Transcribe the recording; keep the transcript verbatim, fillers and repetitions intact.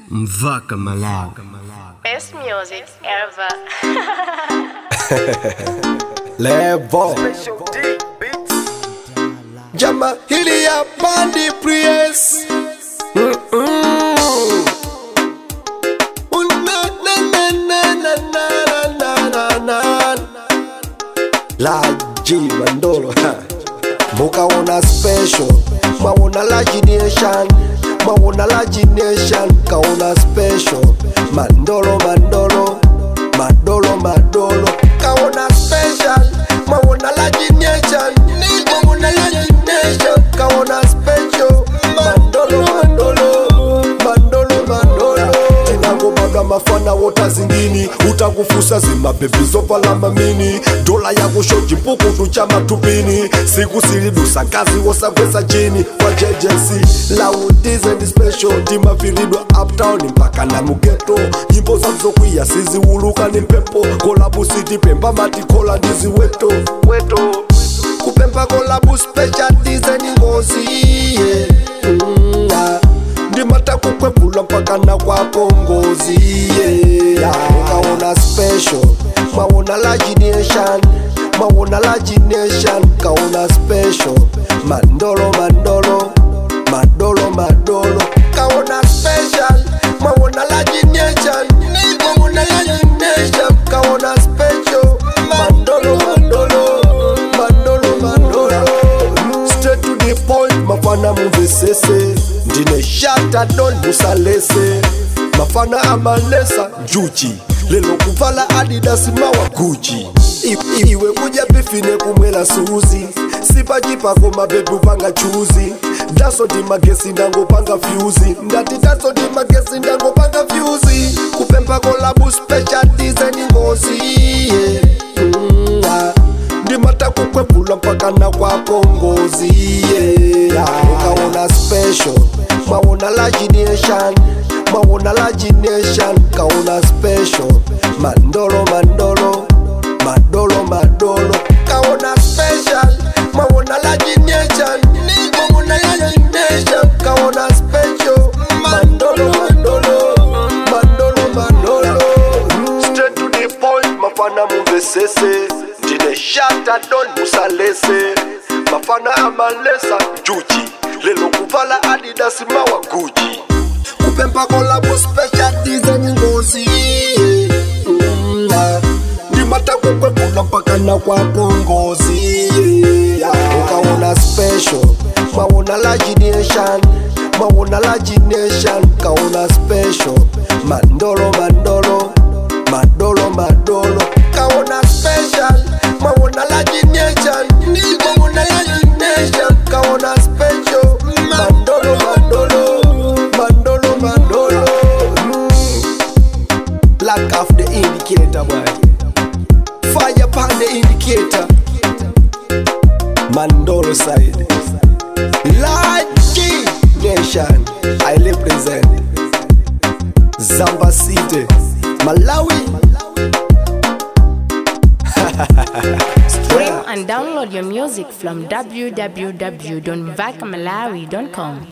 Mvaka Malawi. Best music ever. Level Jama hili ya bandi Prius. La G Mandolo Muka una special Mauna la G Nation Mauna la G Nation Kauna special Mandolo Mandolo Mandolo Mandolo Kauna special Mauna la G Nation Mauna la G Nation Kauna special Mandolo Mandolo Mandolo Mandolo Tinango bada mafana wota zingini Utakufusa zima baby zopa la mamini Dola ya kushoji mpuku tuchama tupini Siku siridusa kazi wosa kwesa jini Kwa J J C Laudize ni special Tima viridwa uptown mpaka na mugeto Nyimbo za mzokuia sizi uluka ni mpepo Kolabu city pemba mati kola ndizi weto Weto Kupemba kolabu special dize ni ngozi yeah. mm, yeah. Ndimata kukwepula mpaka na kwa pongozi yeah. Kaona special Maona la G Nation Maona la G Nation Kaona special Mandolo Mandolo Mandolo Mandolo Kaona special Maona la G Nation Maona la G Nation Kaona special Mandolo Mandolo Mandolo Mandolo Straight to the point Mafana muvesese Ndine shata don musalese Mafana amalesa Juji Lelo kuvala Adidas mawa Gucci I, Iwe kuja bifine kumwela suzi Sipaji pako mabebu panga chuzi Daso di magesi ndango panga fuse Ndati daso di magesi ndango panga fuse Kupempa kolabu special design ngozi yeah. mm, ah. Ndimata kukwepula mpaka na kwa pongozi yeah. Kaona special Maona la G Nation Maona la G Nation Kaona special Mandolo Mandolo Mandolo Mandolo Kaona special Maona la G Nation Maona la G Nation Kaona special Mandolo Mandolo Mandolo Mandolo Straight to the point Mafana muvesese Ndine shata don musalese Mafana amalesa Juji Lelo kuvala Adidas mawa Gucci Kupempa kolabu special design ngozi mm, ah. Ndimata kukwepula mpaka na kwa pongozi yeah. Kaona special Maona la G Nation Maona la G Nation Kaona special Mandolo Mandolo Mandolo Mandolo Kaona special Maona la G Nation Maona la G Nation Kaona special Mandolo Mandolo Mandolo Mandolo mm. Lack of the indicator boy Fire upon the indicator Mandolo side Large G Nation I represent Zamba City Malawi Stream and download your music from w w w dot mvaka malawi dot com.